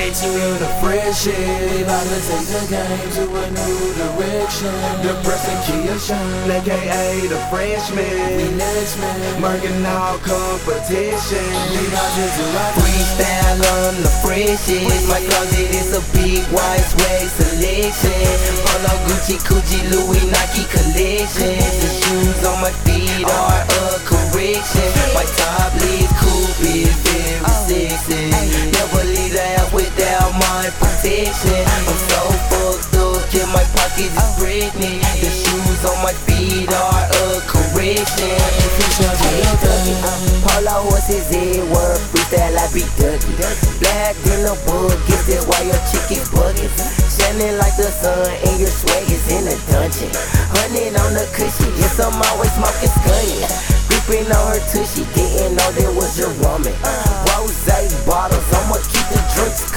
to the fresh shit. About to take the game to a new direction. The pressing Kia Shine, aka the freshman. We next man, marking all competition. We about to do our Freestyle on the freshest. My closet is a big white swag selection. Polo, Gucci, Gucci, Louis, Nike collection. The shoes on my feet are a correction. My top lid coupe is very sexy. Never leave the house without my protection. I'm so fucked up, yeah, my pockets is pregnant. The shoes on my feet are a correction. Polo horses everywhere, freestyle I be ducky. Black in the book, get that while your chick is bugging. Shining like the sun and your swag is in a dungeon. 100 on the cushion, yes I'm always smoking scunny. Creeping on her tushy, didn't know that was your woman. Rose bottles, I'ma keep the drinks